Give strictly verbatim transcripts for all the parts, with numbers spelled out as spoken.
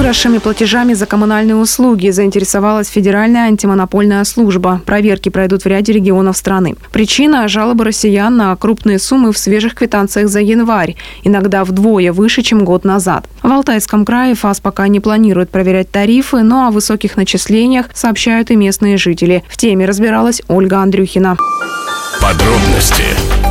выросшими платежами за коммунальные услуги заинтересовалась Федеральная антимонопольная служба. Проверки пройдут в ряде регионов страны. Причина – жалобы россиян на крупные суммы в свежих квитанциях за январь, иногда вдвое выше, чем год назад. В Алтайском крае ФАС пока не планирует проверять тарифы, но о высоких начислениях сообщают и местные жители. В теме разбиралась Ольга Андрюхина. Подробности.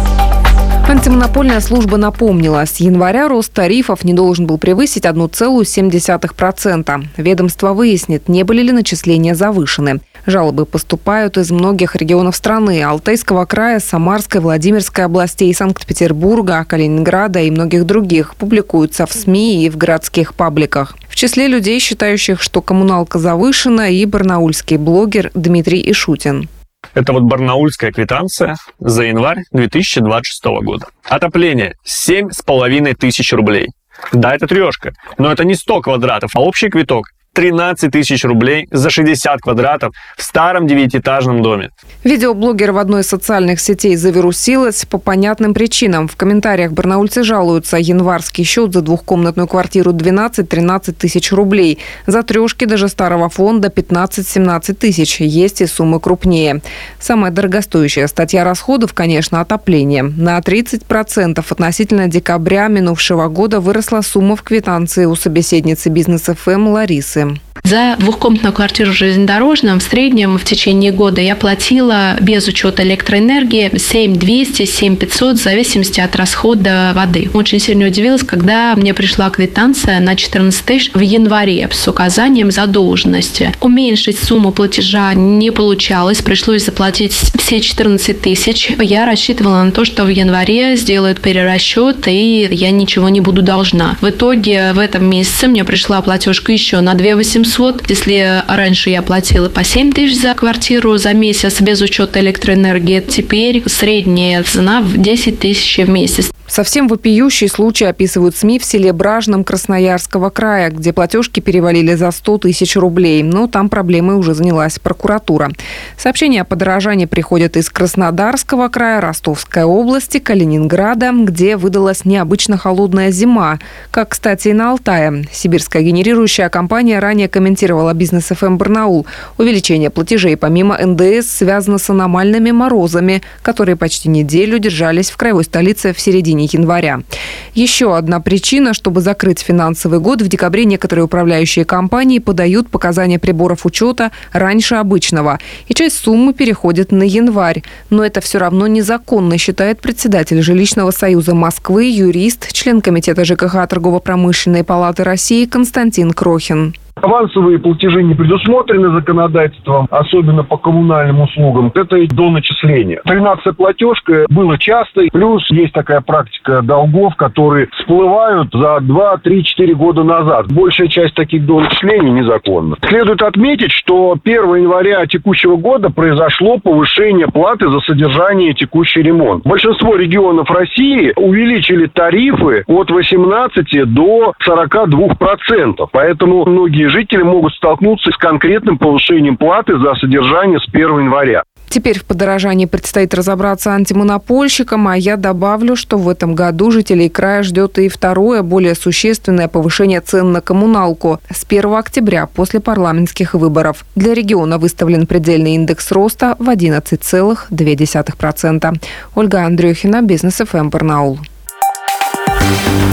Антимонопольная служба напомнила, с января рост тарифов не должен был превысить одна целая семь десятых процента. Ведомство выяснит, не были ли начисления завышены. Жалобы поступают из многих регионов страны – Алтайского края, Самарской, Владимирской областей, Санкт-Петербурга, Калининграда и многих других. Публикуются в СМИ и в городских пабликах. В числе людей, считающих, что коммуналка завышена, и барнаульский блогер Дмитрий Ишутин. Это вот барнаульская квитанция за январь две тысячи двадцать шестого года. Отопление семь с половиной тысяч рублей. Да, это трешка, но это не сто квадратов, а общий квиток тринадцать тысяч рублей за шестьдесят квадратов в старом девятиэтажном доме. Видеоблогер в одной из социальных сетей завирусилась по понятным причинам. В комментариях барнаульцы жалуются. Январский счет за двухкомнатную квартиру двенадцать-тринадцать тысяч рублей. За трешки даже старого фонда пятнадцать-семнадцать тысяч. Есть и суммы крупнее. Самая дорогостоящая статья расходов, конечно, отопление. На тридцать процентов относительно декабря минувшего года выросла сумма в квитанции у собеседницы Бизнес эф эм Ларисы. За двухкомнатную квартиру в железнодорожном в среднем в течение года я платила без учета электроэнергии семь тысяч двести - семь тысяч пятьсот в зависимости от расхода воды. Очень сильно удивилась, когда мне пришла квитанция на четырнадцать тысяч в январе с указанием задолженности. Уменьшить сумму платежа не получалось, пришлось заплатить все четырнадцать тысяч. Я рассчитывала на то, что в январе сделают перерасчет и я ничего не буду должна. В итоге в этом месяце мне пришла платежка еще на две тысячи восемьсот. Если раньше я платила по семь тысяч за квартиру за месяц без учета электроэнергии, теперь средняя цена в десять тысяч в месяц. Совсем вопиющий случай описывают СМИ в селе Бражном Красноярского края, где платежки перевалили за сто тысяч рублей. Но там проблемой уже занялась прокуратура. Сообщения о подорожании приходят из Краснодарского края, Ростовской области, Калининграда, где выдалась необычно холодная зима. Как, кстати, и на Алтае. Сибирская генерирующая компания ранее комментировала Бизнес эф эм Барнаул. Увеличение платежей помимо эн дэ эс связано с аномальными морозами, которые почти неделю держались в краевой столице в середине января. Еще одна причина, чтобы закрыть финансовый год, в декабре некоторые управляющие компании подают показания приборов учета раньше обычного. И часть суммы переходит на январь. Но это все равно незаконно, считает председатель Жилищного союза Москвы, юрист, член комитета жэ ка ха Торгово-промышленной палаты России Константин Крохин. Авансовые платежи не предусмотрены законодательством, особенно по коммунальным услугам. Это и до начисления. тринадцатая платежка было часто. Плюс есть такая практика долгов, которые всплывают за два, три, четыре года назад. Большая часть таких до начислений незаконна. Следует отметить, что первого января текущего года произошло повышение платы за содержание и текущий ремонт. Большинство регионов России увеличили тарифы от восемнадцати до сорока двух процентов. Поэтому многие жители могут столкнуться с конкретным повышением платы за содержание с первого января. Теперь в подорожании предстоит разобраться антимонопольщикам, а я добавлю, что в этом году жителей края ждет и второе, более существенное повышение цен на коммуналку с первого октября после парламентских выборов. Для региона выставлен предельный индекс роста в одиннадцать целых две десятых процента. Ольга Андрюхина, Бизнес эф эм Барнаул.